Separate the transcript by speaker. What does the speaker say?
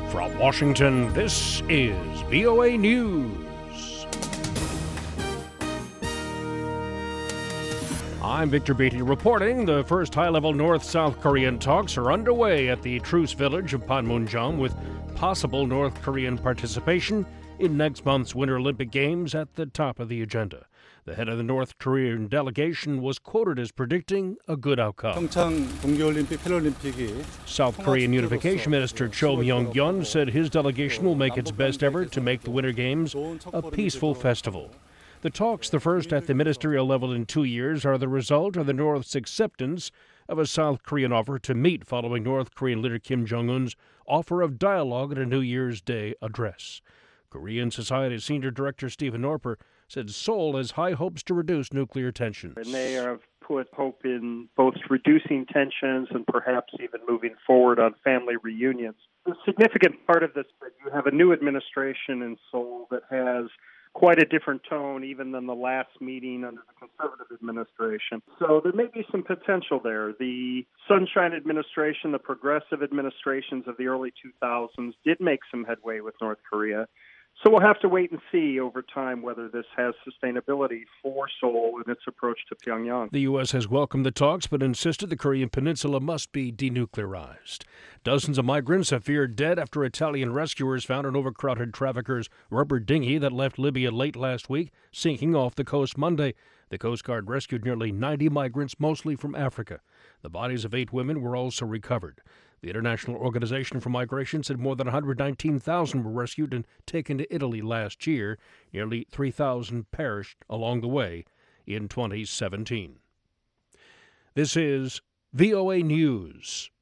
Speaker 1: From Washington, this is VOA News. I'm Victor Beatty reporting the first high-level North-South Korean talks are underway at the truce village of Panmunjom with possible North Korean participation in next month's Winter Olympic Games at the top of the agenda. The head of the North Korean delegation was quoted as predicting a good outcome. South Korean Unification Minister Cho Myong-gyun said his delegation will make its best effort to make the Winter Games a peaceful festival. The talks, the first at the ministerial level in 2 years, are the result of the North's acceptance of a South Korean offer to meet following North Korean leader Kim Jong-un's offer of dialogue at a New Year's Day address. Korean Society Senior Director Stephen Norper said Seoul has high hopes to reduce nuclear tensions.
Speaker 2: And they have put hope in both reducing tensions and perhaps even moving forward on family reunions. The significant part of this is that you have a new administration in Seoul that has quite a different tone even than the last meeting under the conservative administration. So there may be some potential there. The Sunshine administration, the progressive administrations of the early 2000s did make some headway with North Korea. So we'll have to wait and see over time whether this has sustainability for Seoul in its approach to Pyongyang.
Speaker 1: The U.S. has welcomed the talks but insisted the Korean peninsula must be denuclearized. Dozens of migrants have feared dead after Italian rescuers found an overcrowded trafficker's rubber dinghy that left Libya late last week, sinking off the coast Monday. The Coast Guard rescued nearly 90 migrants, mostly from Africa. The bodies of 8 women were also recovered. The International Organization for Migration said more than 119,000 were rescued and taken to Italy last year. Nearly 3,000 perished along the way in 2017. This is VOA News.